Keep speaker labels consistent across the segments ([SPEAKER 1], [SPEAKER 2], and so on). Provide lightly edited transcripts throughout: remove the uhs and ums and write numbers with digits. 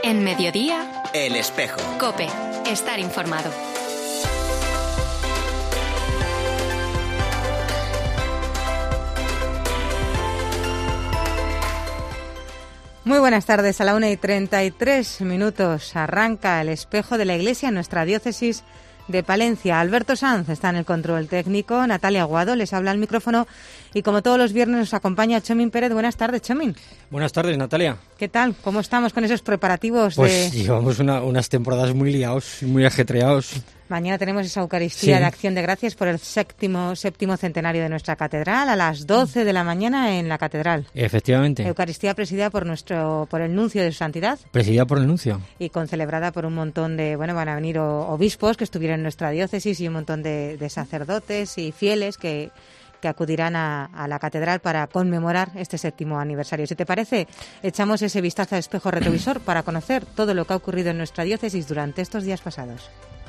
[SPEAKER 1] En Mediodía,
[SPEAKER 2] El Espejo.
[SPEAKER 1] COPE. Estar informado.
[SPEAKER 3] Muy buenas tardes. A la 1:33 arranca El Espejo de la Iglesia en nuestra diócesis de Palencia. Alberto Sanz está en el control técnico, Natalia Aguado les habla al micrófono y como todos los viernes nos acompaña Chomin Pérez. Buenas tardes, Chomin.
[SPEAKER 4] Buenas tardes, Natalia.
[SPEAKER 3] ¿Qué tal? ¿Cómo estamos con esos preparativos?
[SPEAKER 4] Pues llevamos unas temporadas muy liados, muy ajetreados.
[SPEAKER 3] Mañana tenemos esa Eucaristía de Acción de Gracias por el séptimo centenario de nuestra catedral, a las 12 de la mañana en la catedral.
[SPEAKER 4] Efectivamente.
[SPEAKER 3] Eucaristía presidida por el nuncio de su santidad.
[SPEAKER 4] Presidida por el nuncio.
[SPEAKER 3] Y concelebrada por un montón de, van a venir obispos que estuvieron en nuestra diócesis y un montón de sacerdotes y fieles que acudirán a la catedral para conmemorar este séptimo aniversario. Si te parece, echamos ese vistazo al espejo retrovisor para conocer todo lo que ha ocurrido en nuestra diócesis durante estos días pasados.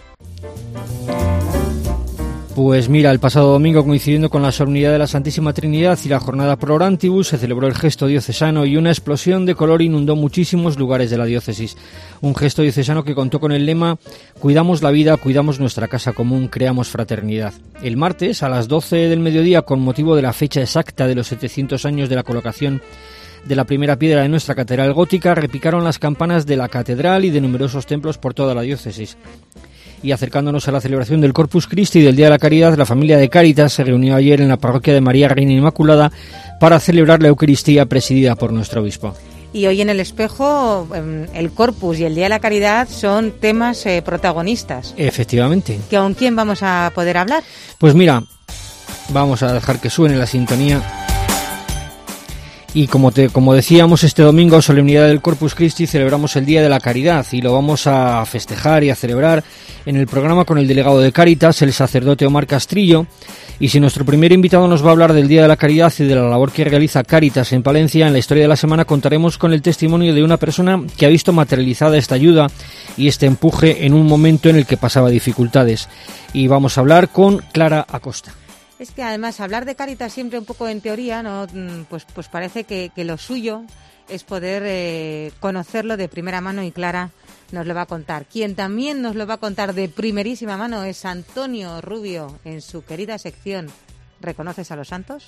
[SPEAKER 4] Pues mira, el pasado domingo, coincidiendo con la solemnidad de la Santísima Trinidad y la jornada Pro Orantibus, se celebró el gesto diocesano y una explosión de color inundó muchísimos lugares de la diócesis. Un gesto diocesano que contó con el lema «Cuidamos la vida, cuidamos nuestra casa común, creamos fraternidad». El martes, a las 12 del mediodía, con motivo de la fecha exacta de los 700 años de la colocación de la primera piedra de nuestra catedral gótica, repicaron las campanas de la catedral y de numerosos templos por toda la diócesis. Y acercándonos a la celebración del Corpus Christi y del Día de la Caridad, la familia de Cáritas se reunió ayer en la parroquia de María Reina Inmaculada para celebrar la Eucaristía presidida por nuestro obispo.
[SPEAKER 3] Y hoy en El Espejo, el Corpus y el Día de la Caridad son temas protagonistas.
[SPEAKER 4] Efectivamente.
[SPEAKER 3] ¿Con quién vamos a poder hablar?
[SPEAKER 4] Pues mira, vamos a dejar que suene la sintonía. Y como decíamos, este domingo, solemnidad del Corpus Christi, celebramos el Día de la Caridad y lo vamos a festejar y a celebrar en el programa con el delegado de Cáritas, el sacerdote Omar Castrillo. Y si nuestro primer invitado nos va a hablar del Día de la Caridad y de la labor que realiza Cáritas en Palencia, en la historia de la semana contaremos con el testimonio de una persona que ha visto materializada esta ayuda y este empuje en un momento en el que pasaba dificultades. Y vamos a hablar con Clara Acosta.
[SPEAKER 3] Es que además hablar de Cáritas siempre un poco en teoría, ¿no? Pues parece que lo suyo es poder conocerlo de primera mano y Clara nos lo va a contar. Quien también nos lo va a contar de primerísima mano es Antonio Rubio en su querida sección ¿Reconoces a los santos?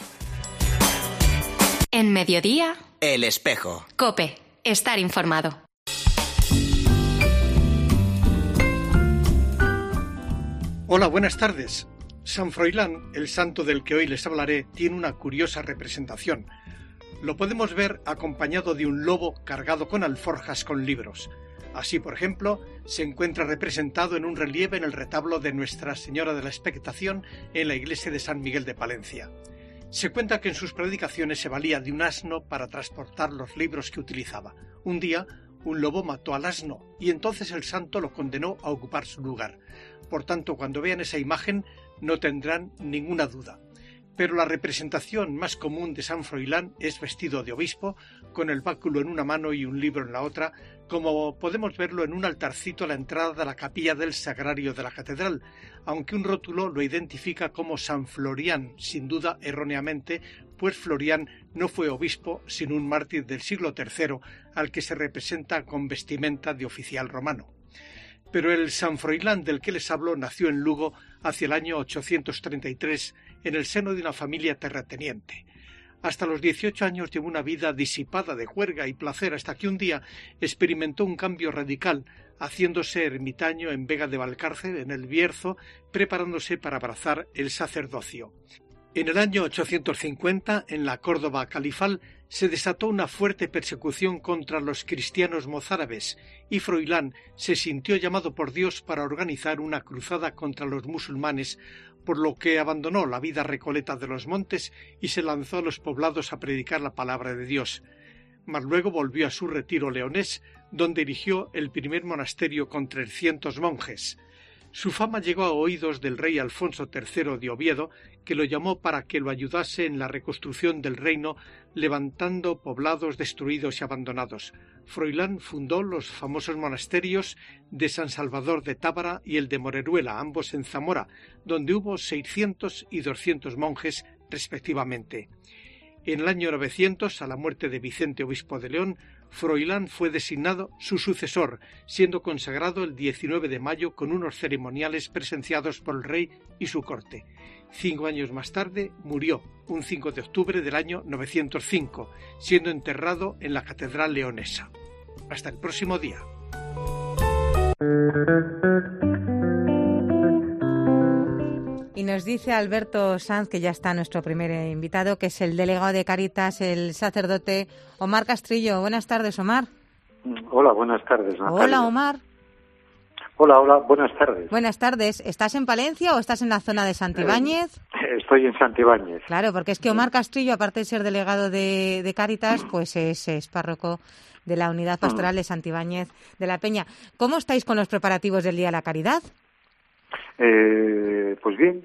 [SPEAKER 1] En Mediodía,
[SPEAKER 2] El Espejo.
[SPEAKER 1] COPE. Estar informado.
[SPEAKER 5] Hola, buenas tardes. San Froilán, el santo del que hoy les hablaré, tiene una curiosa representación. Lo podemos ver acompañado de un lobo cargado con alforjas con libros. Así, por ejemplo, se encuentra representado en un relieve en el retablo de Nuestra Señora de la Expectación en la iglesia de San Miguel de Palencia. Se cuenta que en sus predicaciones se valía de un asno para transportar los libros que utilizaba. Un día, un lobo mató al asno y entonces el santo lo condenó a ocupar su lugar. Por tanto, cuando vean esa imagen, no tendrán ninguna duda. Pero la representación más común de San Froilán es vestido de obispo, con el báculo en una mano y un libro en la otra, como podemos verlo en un altarcito a la entrada de la capilla del Sagrario de la Catedral, aunque un rótulo lo identifica como San Florián, sin duda erróneamente, pues Florián no fue obispo, sino un mártir del siglo III, al que se representa con vestimenta de oficial romano. Pero el San Froilán del que les hablo nació en Lugo hacia el año 833 en el seno de una familia terrateniente. Hasta los 18 años llevó una vida disipada de juerga y placer hasta que un día experimentó un cambio radical, haciéndose ermitaño en Vega de Valcárcel, en el Bierzo, preparándose para abrazar el sacerdocio. En el año 850, en la Córdoba califal, se desató una fuerte persecución contra los cristianos mozárabes y Froilán se sintió llamado por Dios para organizar una cruzada contra los musulmanes, por lo que abandonó la vida recoleta de los montes y se lanzó a los poblados a predicar la palabra de Dios. Mas luego volvió a su retiro leonés, donde erigió el primer monasterio con 300 monjes. Su fama llegó a oídos del rey Alfonso III de Oviedo, que lo llamó para que lo ayudase en la reconstrucción del reino, levantando poblados destruidos y abandonados. Froilán fundó los famosos monasterios de San Salvador de Tábara y el de Moreruela, ambos en Zamora, donde hubo 600 y 200 monjes respectivamente. En el año 900, a la muerte de Vicente, obispo de León, Froilán fue designado su sucesor, siendo consagrado el 19 de mayo con unos ceremoniales presenciados por el rey y su corte. 5 años más tarde murió, un 5 de octubre del año 905, siendo enterrado en la catedral leonesa. Hasta el próximo día.
[SPEAKER 3] Y nos dice Alberto Sanz, que ya está nuestro primer invitado, que es el delegado de Cáritas, el sacerdote Omar Castrillo. Buenas tardes, Omar.
[SPEAKER 2] Hola, buenas tardes, Natalia.
[SPEAKER 3] Hola, Omar.
[SPEAKER 2] Hola, buenas tardes.
[SPEAKER 3] Buenas tardes. ¿Estás en Palencia o estás en la zona de Santibáñez?
[SPEAKER 2] Estoy en Santibáñez.
[SPEAKER 3] Claro, porque es que Omar Castrillo, aparte de ser delegado de Cáritas, pues es párroco de la Unidad Pastoral de Santibáñez de la Peña. ¿Cómo estáis con los preparativos del Día de la Caridad?
[SPEAKER 2] Pues bien.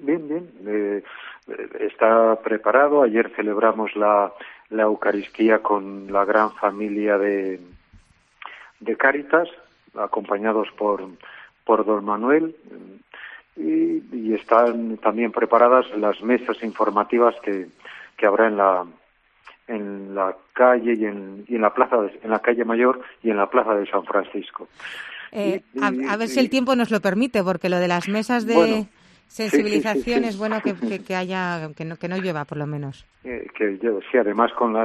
[SPEAKER 2] Está preparado. Ayer celebramos la Eucaristía con la gran familia de Cáritas, acompañados por don Manuel, y están también preparadas las mesas informativas que habrá en la calle y en la plaza en la calle Mayor y en la plaza de San Francisco.
[SPEAKER 3] A ver si el tiempo nos lo permite, porque lo de las mesas de sensibilización
[SPEAKER 2] sí.
[SPEAKER 3] Es bueno que haya, que no llueva por lo menos.
[SPEAKER 2] Sí, además con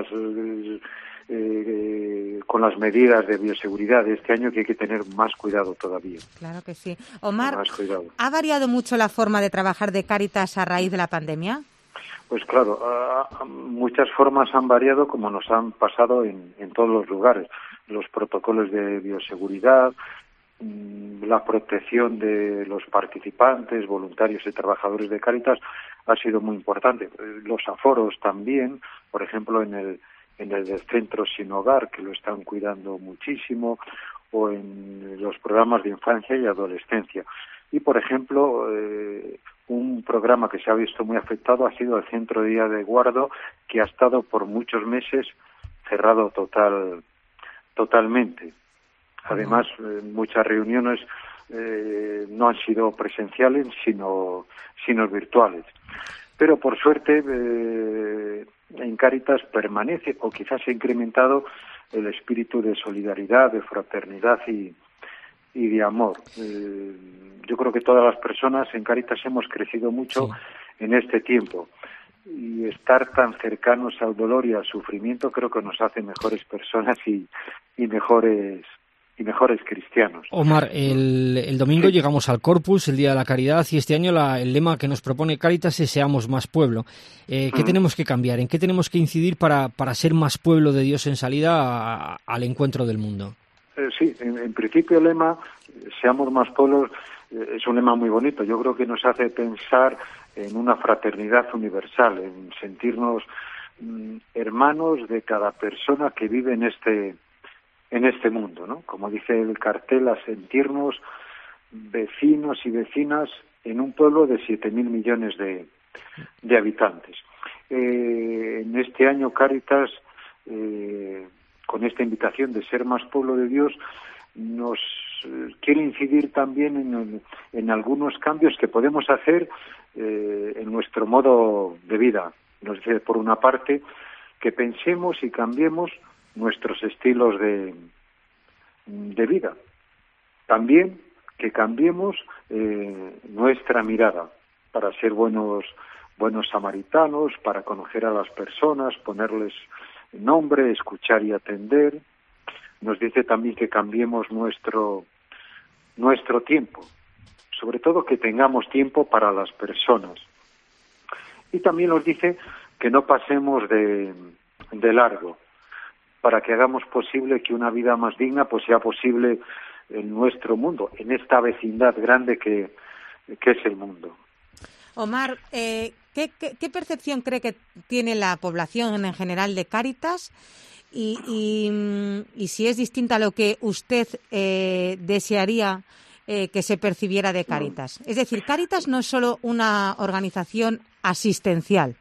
[SPEAKER 2] las medidas de bioseguridad de este año, que hay que tener más cuidado todavía.
[SPEAKER 3] Claro que sí. Omar,
[SPEAKER 2] más cuidado.
[SPEAKER 3] ¿Ha variado mucho la forma de trabajar de Cáritas a raíz de la pandemia?
[SPEAKER 2] Pues claro, muchas formas han variado, como nos han pasado en todos los lugares. Los protocolos de bioseguridad, la protección de los participantes, voluntarios y trabajadores de Cáritas ha sido muy importante. Los aforos también, por ejemplo, en el del centro sin hogar, que lo están cuidando muchísimo, o en los programas de infancia y adolescencia. Y, por ejemplo, un programa que se ha visto muy afectado ha sido el Centro de Día de Guardo, que ha estado por muchos meses cerrado totalmente. Además, muchas reuniones no han sido presenciales, sino virtuales. Pero, por suerte, en Cáritas permanece, o quizás se ha incrementado, el espíritu de solidaridad, de fraternidad y de amor. Yo creo que todas las personas en Cáritas hemos crecido mucho en este tiempo, y estar tan cercanos al dolor y al sufrimiento creo que nos hace mejores personas y mejores cristianos.
[SPEAKER 4] Omar, el domingo llegamos al Corpus, el Día de la Caridad, y este año el lema que nos propone Cáritas es Seamos más pueblo. ¿Qué tenemos que cambiar? ¿En qué tenemos que incidir para ser más pueblo de Dios en salida al encuentro del mundo?
[SPEAKER 2] Sí, en principio el lema Seamos más pueblos es un lema muy bonito. Yo creo que nos hace pensar en una fraternidad universal, en sentirnos hermanos de cada persona que vive en este mundo, ¿no? Como dice el cartel, a sentirnos vecinos y vecinas en un pueblo de 7.000 millones de habitantes. En este año Cáritas, con esta invitación de ser más pueblo de Dios, nos quiere incidir también en algunos cambios que podemos hacer en nuestro modo de vida. Nos dice, por una parte, que pensemos y cambiemos nuestros estilos de vida. También que cambiemos nuestra mirada para ser buenos samaritanos, para conocer a las personas, ponerles nombre, escuchar y atender. Nos dice también que cambiemos nuestro tiempo, sobre todo que tengamos tiempo para las personas. Y también nos dice que no pasemos de largo, para que hagamos posible que una vida más digna pues sea posible en nuestro mundo, en esta vecindad grande que es el mundo.
[SPEAKER 3] Omar, ¿qué percepción cree que tiene la población en general de Cáritas y si es distinta a lo que usted desearía que se percibiera de Cáritas? Es decir, Cáritas no es solo una organización asistencial.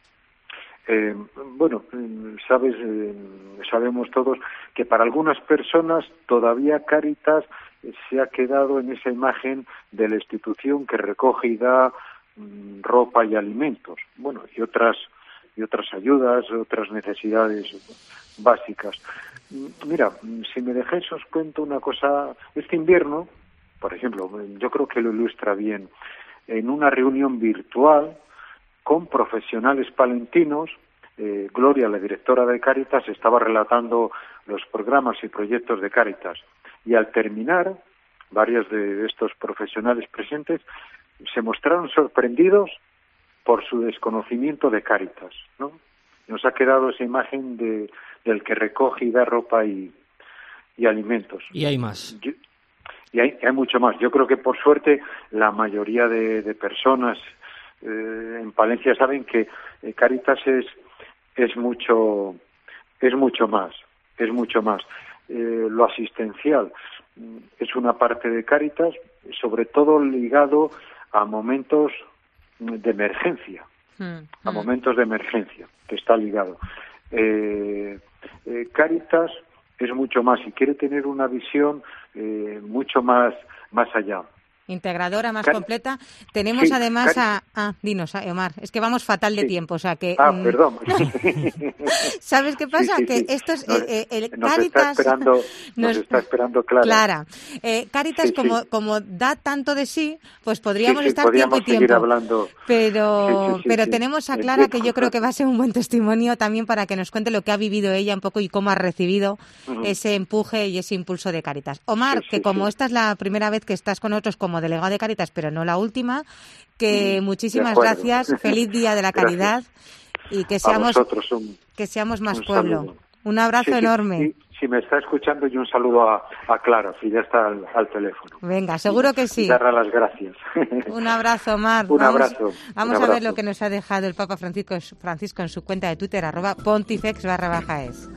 [SPEAKER 2] Sabemos todos que para algunas personas todavía Cáritas se ha quedado en esa imagen de la institución que recoge y da ropa y alimentos. Bueno, y otras otras ayudas, otras necesidades básicas. Mira, si me dejáis os cuento una cosa. Este invierno, por ejemplo, yo creo que lo ilustra bien, en una reunión virtual con profesionales palentinos, Gloria, la directora de Cáritas, estaba relatando los programas y proyectos de Cáritas, y al terminar, varios de estos profesionales presentes se mostraron sorprendidos por su desconocimiento de Cáritas, ¿no? Nos ha quedado esa imagen del que recoge y da ropa y alimentos.
[SPEAKER 4] Y hay más.
[SPEAKER 2] Y hay mucho más. Yo creo que, por suerte, la mayoría de personas en Palencia saben que Cáritas es mucho más. Lo asistencial es una parte de Cáritas, sobre todo ligado a momentos de emergencia, que está ligado. Cáritas es mucho más y quiere tener una visión mucho más allá.
[SPEAKER 3] Integradora, más completa. Tenemos además dinos, Omar, es que vamos fatal de tiempo, o sea que...
[SPEAKER 2] Perdón.
[SPEAKER 3] ¿Sabes qué pasa? Que esto es... Cáritas...
[SPEAKER 2] Nos está esperando Clara.
[SPEAKER 3] Cáritas, como da tanto de sí, pues podríamos estar tiempo y tiempo.
[SPEAKER 2] Seguir hablando.
[SPEAKER 3] Pero tenemos a Clara, que yo creo que va a ser un buen testimonio también para que nos cuente lo que ha vivido ella un poco y cómo ha recibido ese empuje y ese impulso de Cáritas. Omar, como esta es la primera vez que estás con nosotros como delegado de Cáritas, pero no la última, que muchísimas gracias, feliz Día de la Caridad y que seamos más pueblo.
[SPEAKER 2] Saludo.
[SPEAKER 3] Un abrazo enorme.
[SPEAKER 2] Si me está escuchando, y un saludo a Clara, si ya está al teléfono.
[SPEAKER 3] Venga, seguro que sí.
[SPEAKER 2] Darle las gracias.
[SPEAKER 3] Un abrazo, Omar. Vamos a ver lo que nos ha dejado el Papa Francisco en su cuenta de Twitter, @pontifex_es.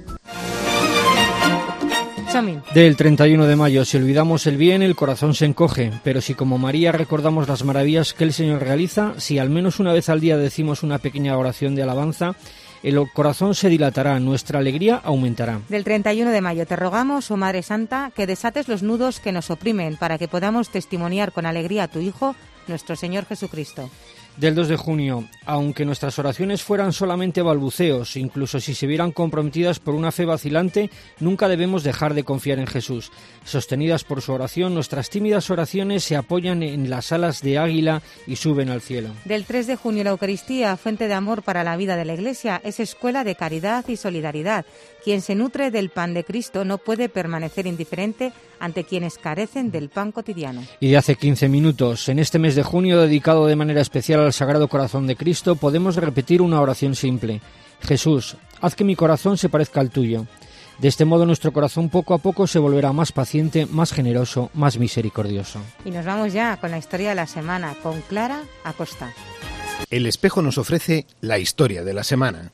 [SPEAKER 4] Del 31 de mayo, si olvidamos el bien, el corazón se encoge, pero si como María recordamos las maravillas que el Señor realiza, si al menos una vez al día decimos una pequeña oración de alabanza, el corazón se dilatará, nuestra alegría aumentará.
[SPEAKER 3] Del 31 de mayo te rogamos, oh Madre Santa, que desates los nudos que nos oprimen para que podamos testimoniar con alegría a tu Hijo, nuestro Señor Jesucristo.
[SPEAKER 4] Del 2 de junio, aunque nuestras oraciones fueran solamente balbuceos, incluso si se vieran comprometidas por una fe vacilante, nunca debemos dejar de confiar en Jesús. Sostenidas por su oración, nuestras tímidas oraciones se apoyan en las alas de águila y suben al cielo.
[SPEAKER 3] Del 3 de junio, la Eucaristía, fuente de amor para la vida de la Iglesia, es escuela de caridad y solidaridad. Quien se nutre del pan de Cristo no puede permanecer indiferente ante quienes carecen del pan cotidiano.
[SPEAKER 4] Y de hace 15 minutos, en este mes de junio, dedicado de manera especial al Sagrado Corazón de Cristo, podemos repetir una oración simple. Jesús, haz que mi corazón se parezca al tuyo. De este modo nuestro corazón poco a poco se volverá más paciente, más generoso, más misericordioso.
[SPEAKER 3] Y nos vamos ya con la historia de la semana, con Clara Acosta.
[SPEAKER 6] El Espejo nos ofrece la historia de la semana.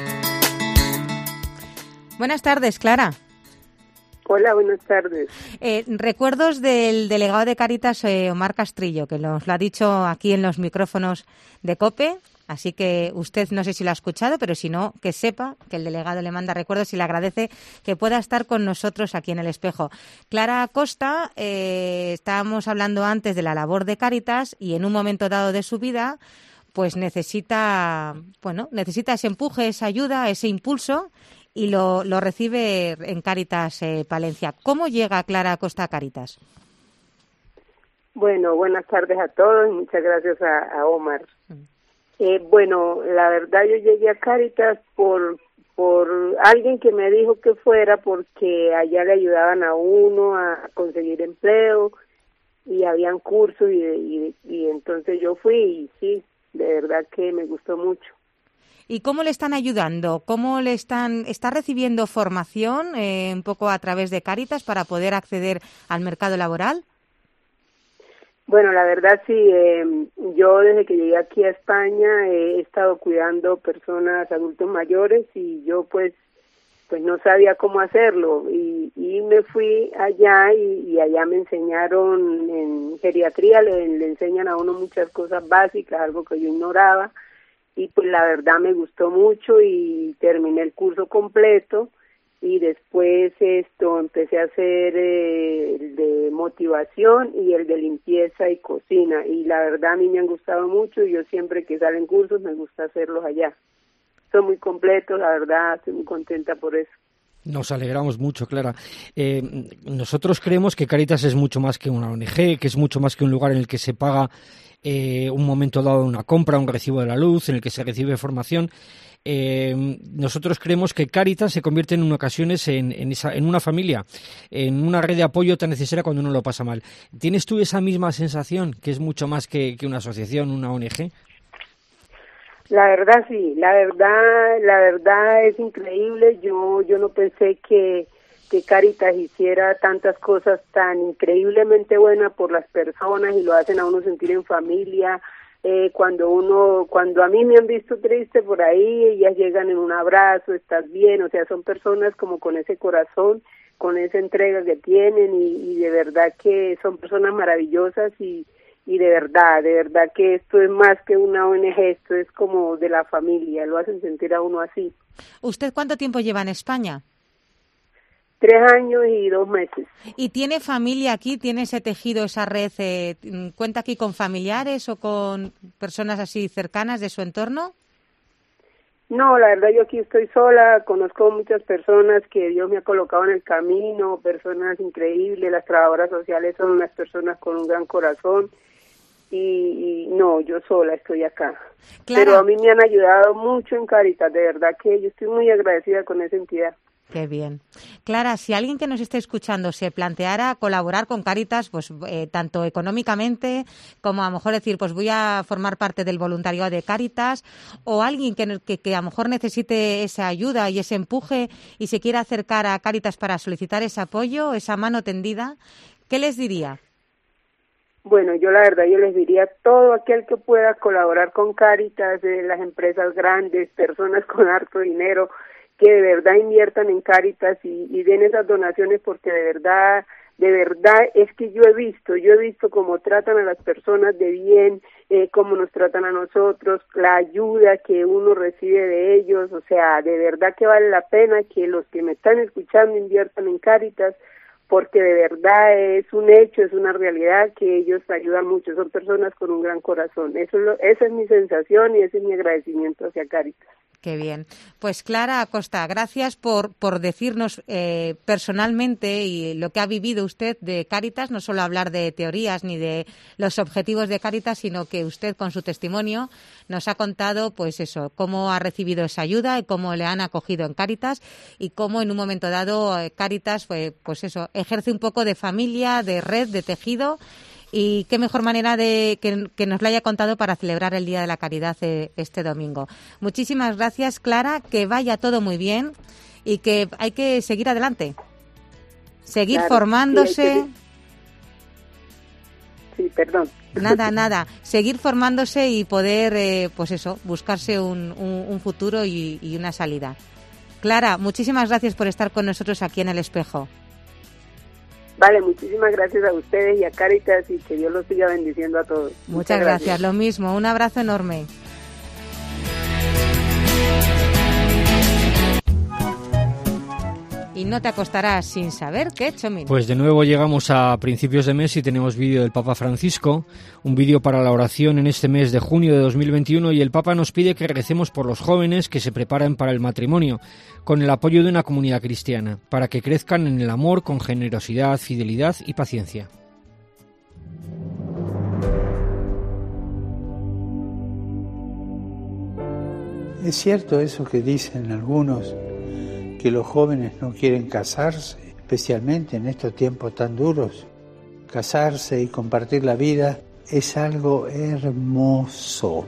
[SPEAKER 3] Buenas tardes, Clara.
[SPEAKER 7] Hola, buenas tardes.
[SPEAKER 3] Recuerdos del delegado de Cáritas, Omar Castrillo, que nos lo ha dicho aquí en los micrófonos de COPE. Así que usted no sé si lo ha escuchado, pero si no, que sepa que el delegado le manda recuerdos y le agradece que pueda estar con nosotros aquí en El Espejo. Clara Acosta, estábamos hablando antes de la labor de Cáritas y en un momento dado de su vida, pues necesita ese empuje, esa ayuda, ese impulso y lo recibe en Cáritas Palencia. ¿Cómo llega Clara Acosta a Cáritas?
[SPEAKER 7] Bueno, buenas tardes a todos y muchas gracias a Omar. Bueno, la verdad yo llegué a Cáritas por alguien que me dijo que fuera porque allá le ayudaban a uno a conseguir empleo y habían cursos y entonces yo fui y sí, de verdad que me gustó mucho.
[SPEAKER 3] ¿Y cómo le están ayudando? ¿Cómo está recibiendo formación un poco a través de Cáritas para poder acceder al mercado laboral?
[SPEAKER 7] Bueno, la verdad sí, yo desde que llegué aquí a España he estado cuidando personas, adultos mayores y yo pues no sabía cómo hacerlo y me fui allá y allá me enseñaron en geriatría, le enseñan a uno muchas cosas básicas, algo que yo ignoraba y pues la verdad me gustó mucho y terminé el curso completo. Y después empecé a hacer el de motivación y el de limpieza y cocina. Y la verdad a mí me han gustado mucho y yo siempre que salen cursos me gusta hacerlos allá. son muy completos, la verdad, estoy muy contenta por eso.
[SPEAKER 4] Nos alegramos mucho, Clara. Nosotros creemos que Cáritas es mucho más que una ONG, que es mucho más que un lugar en el que se paga un momento dado una compra, un recibo de la luz, en el que se recibe formación. Nosotros creemos que Cáritas se convierte en ocasiones en una familia, en una red de apoyo tan necesaria cuando uno lo pasa mal. ¿Tienes tú esa misma sensación, que es mucho más que una asociación, una ONG?
[SPEAKER 7] La verdad sí, la verdad es increíble. Yo no pensé que Cáritas hiciera tantas cosas tan increíblemente buenas por las personas y lo hacen a uno sentir en familia. Cuando a mí me han visto triste por ahí, ellas llegan en un abrazo, estás bien, o sea, son personas como con ese corazón, con esa entrega que tienen y de verdad que son personas maravillosas y de verdad que esto es más que una ONG, esto es como de la familia, lo hacen sentir a uno así.
[SPEAKER 3] ¿Usted cuánto tiempo lleva en España?
[SPEAKER 7] 3 años y 2 meses.
[SPEAKER 3] ¿Y tiene familia aquí? ¿Tiene ese tejido, esa red? ¿Cuenta aquí con familiares o con personas así cercanas de su entorno?
[SPEAKER 7] No, la verdad yo aquí estoy sola, conozco muchas personas que Dios me ha colocado en el camino, personas increíbles, las trabajadoras sociales son unas personas con un gran corazón. Y no, yo sola estoy acá. Clara. Pero a mí me han ayudado mucho en Cáritas, de verdad que yo estoy muy agradecida con esa entidad.
[SPEAKER 3] Qué bien. Clara, si alguien que nos esté escuchando se planteara colaborar con Cáritas, pues tanto económicamente como a lo mejor decir, pues voy a formar parte del voluntariado de Cáritas, o alguien que a lo mejor necesite esa ayuda y ese empuje y se quiera acercar a Cáritas para solicitar ese apoyo, esa mano tendida, ¿qué les diría?
[SPEAKER 7] Bueno, yo la verdad, yo les diría todo aquel que pueda colaborar con Cáritas, las empresas grandes, personas con harto dinero, que de verdad inviertan en Cáritas y den esas donaciones porque de verdad es que yo he visto cómo tratan a las personas de bien, cómo nos tratan a nosotros, la ayuda que uno recibe de ellos, o sea, de verdad que vale la pena que los que me están escuchando inviertan en Cáritas, porque de verdad es un hecho, es una realidad que ellos ayudan mucho, son personas con un gran corazón. Esa es mi sensación y ese es mi agradecimiento hacia Cáritas.
[SPEAKER 3] Qué bien. Pues Clara Acosta, gracias por decirnos personalmente y lo que ha vivido usted de Cáritas, no solo hablar de teorías ni de los objetivos de Cáritas, sino que usted con su testimonio nos ha contado, pues eso, cómo ha recibido esa ayuda y cómo le han acogido en Cáritas y cómo en un momento dado Cáritas, pues eso, ejerce un poco de familia, de red, de tejido. Y qué mejor manera de que nos lo haya contado para celebrar el Día de la Caridad este domingo. Muchísimas gracias, Clara, que vaya todo muy bien y que hay que seguir adelante. Seguir formándose.
[SPEAKER 7] Sí, perdón.
[SPEAKER 3] Nada. Seguir formándose y poder, pues eso, buscarse un futuro y una salida. Clara, muchísimas gracias por estar con nosotros aquí en El Espejo.
[SPEAKER 7] Vale, muchísimas gracias a ustedes y a Cáritas y que Dios los siga bendiciendo a todos.
[SPEAKER 3] Muchas gracias, lo mismo, un abrazo enorme. Y no te acostarás sin saber qué, Chomín.
[SPEAKER 4] Pues de nuevo llegamos a principios de mes y tenemos vídeo del Papa Francisco, un vídeo para la oración en este mes de junio de 2021 y el Papa nos pide que recemos por los jóvenes que se preparan para el matrimonio, con el apoyo de una comunidad cristiana, para que crezcan en el amor con generosidad, fidelidad y paciencia.
[SPEAKER 8] Es cierto eso que dicen algunos, que los jóvenes no quieren casarse, especialmente en estos tiempos tan duros. Casarse y compartir la vida es algo hermoso.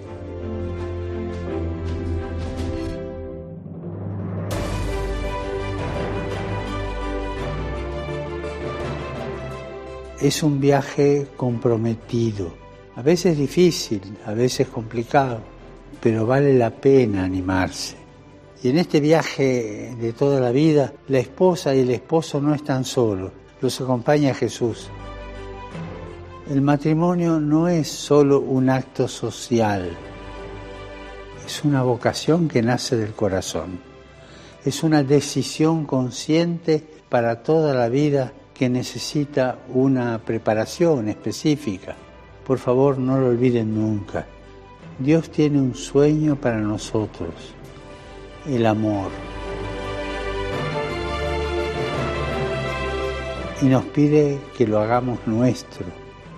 [SPEAKER 8] Es un viaje comprometido, a veces difícil, a veces complicado, pero vale la pena animarse. Y en este viaje de toda la vida, la esposa y el esposo no están solos, los acompaña Jesús. El matrimonio no es solo un acto social, es una vocación que nace del corazón. Es una decisión consciente para toda la vida que necesita una preparación específica. Por favor, no lo olviden nunca. Dios tiene un sueño para nosotros. el amor. Y nos pide que lo hagamos nuestro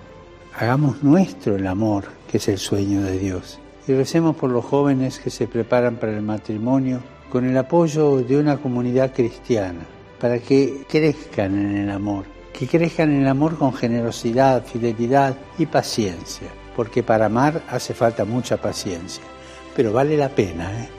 [SPEAKER 8] el amor, que es el sueño de Dios. Y recemos por los jóvenes que se preparan para el matrimonio con el apoyo de una comunidad cristiana, para que crezcan en el amor, con generosidad, fidelidad y paciencia, porque para amar hace falta mucha paciencia, pero vale la pena, ¿eh?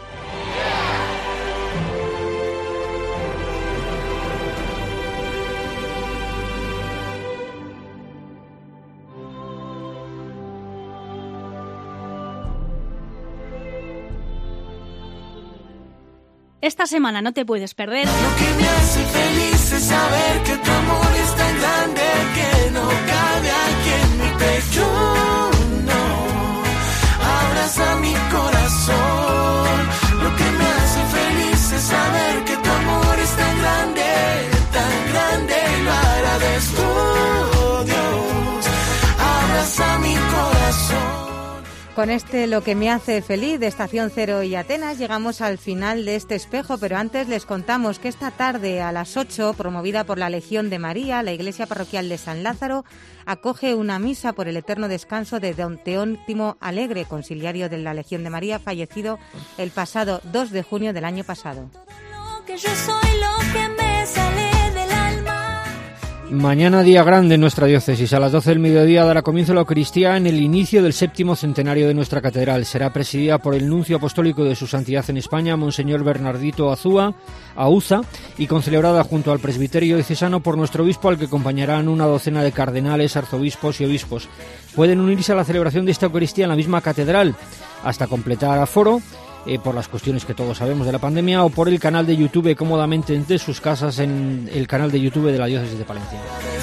[SPEAKER 9] Esta semana no te puedes perder.
[SPEAKER 10] Lo que me hace feliz es saber que tu amor es tan grande que no cabe aquí en mi pecho. No, abraza mi corazón. Lo que me hace feliz es saber que tu amor es tan grande y lo agradezco, Dios. Abraza mi corazón.
[SPEAKER 3] Con Lo que me hace feliz de Estación Cero y Atenas llegamos al final de este espejo, pero antes les contamos que esta tarde a las 8, promovida por la Legión de María, la Iglesia Parroquial de San Lázaro acoge una misa por el eterno descanso de don Teóntimo Alegre, conciliario de la Legión de María, fallecido el pasado 2 de junio del año pasado.
[SPEAKER 9] Yo soy lo que me sale del alma.
[SPEAKER 4] Mañana día grande en nuestra diócesis. A las 12 del mediodía dará comienzo la Eucaristía en el inicio del 7º centenario de nuestra catedral. Será presidida por el nuncio apostólico de su santidad en España, Monseñor Bernardito Auza, y concelebrada junto al presbiterio diocesano por nuestro obispo, al que acompañarán una docena de cardenales, arzobispos y obispos. Pueden unirse a la celebración de esta Eucaristía en la misma catedral hasta completar aforo, por las cuestiones que todos sabemos de la pandemia, o por el canal de YouTube cómodamente entre sus casas en el canal de YouTube de la Diócesis de Palencia.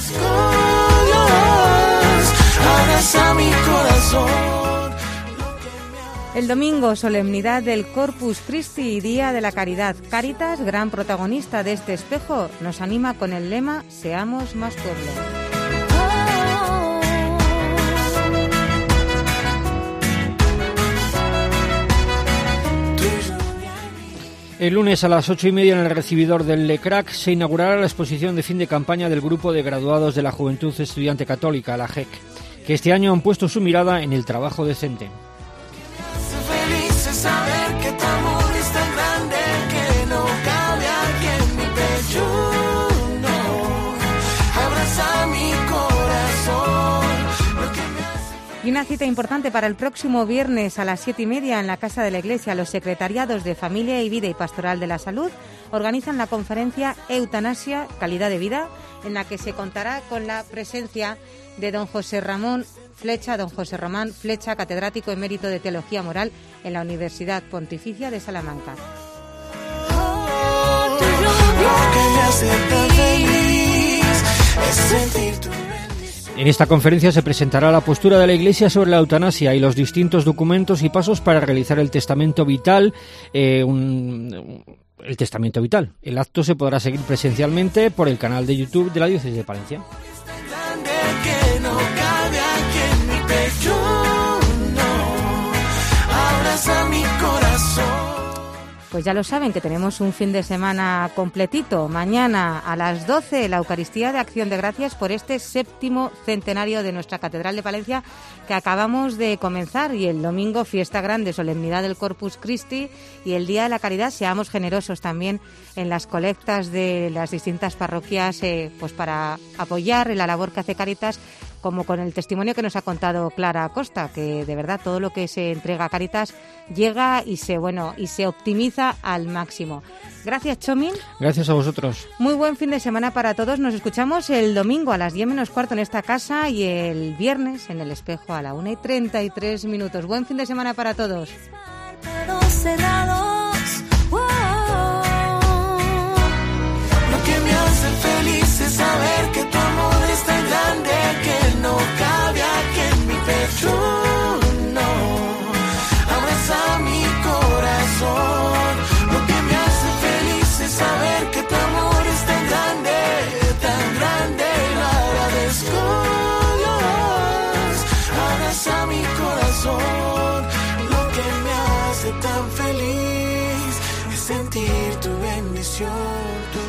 [SPEAKER 3] El domingo, solemnidad del Corpus Christi y Día de la Caridad. Cáritas, gran protagonista de este espejo, nos anima con el lema Seamos más pueblo.
[SPEAKER 4] El lunes a las 8:30 en el recibidor del LECRAC se inaugurará la exposición de fin de campaña del Grupo de Graduados de la Juventud Estudiante Católica, la JEC, que este año han puesto su mirada en el trabajo decente.
[SPEAKER 3] Y una cita importante para el próximo viernes a las 7:30 en la Casa de la Iglesia. Los secretariados de Familia y Vida y Pastoral de la Salud organizan la conferencia Eutanasia, Calidad de Vida, en la que se contará con la presencia de don José Román Flecha, catedrático emérito de Teología Moral en la Universidad Pontificia de Salamanca.
[SPEAKER 4] En esta conferencia se presentará la postura de la Iglesia sobre la eutanasia y los distintos documentos y pasos para realizar el testamento vital. El testamento vital. El acto se podrá seguir presencialmente por el canal de YouTube de la Diócesis de Palencia.
[SPEAKER 3] Pues ya lo saben, que tenemos un fin de semana completito. Mañana a las 12 la Eucaristía de Acción de Gracias por este 7º centenario de nuestra Catedral de Palencia que acabamos de comenzar, y el domingo fiesta grande, solemnidad del Corpus Christi y el Día de la Caridad. Seamos generosos también en las colectas de las distintas parroquias, pues para apoyar en la labor que hace Cáritas, como con el testimonio que nos ha contado Clara Acosta, que de verdad todo lo que se entrega a Cáritas llega y se optimiza al máximo. Gracias, Chomin.
[SPEAKER 4] Gracias a vosotros.
[SPEAKER 3] Muy buen fin de semana para todos. Nos escuchamos el domingo a las 10 menos cuarto en esta casa y el viernes en El Espejo a la 1:33. Buen fin de semana para todos.
[SPEAKER 10] Lo que me hace feliz es saber que tu amor es tan grande que no cabe aquí en mi pecho. No, abraza mi corazón. Lo que me hace feliz es saber que tu amor es tan grande, lo agradezco, Dios. Abraza mi corazón. Lo que me hace tan feliz canción. Tú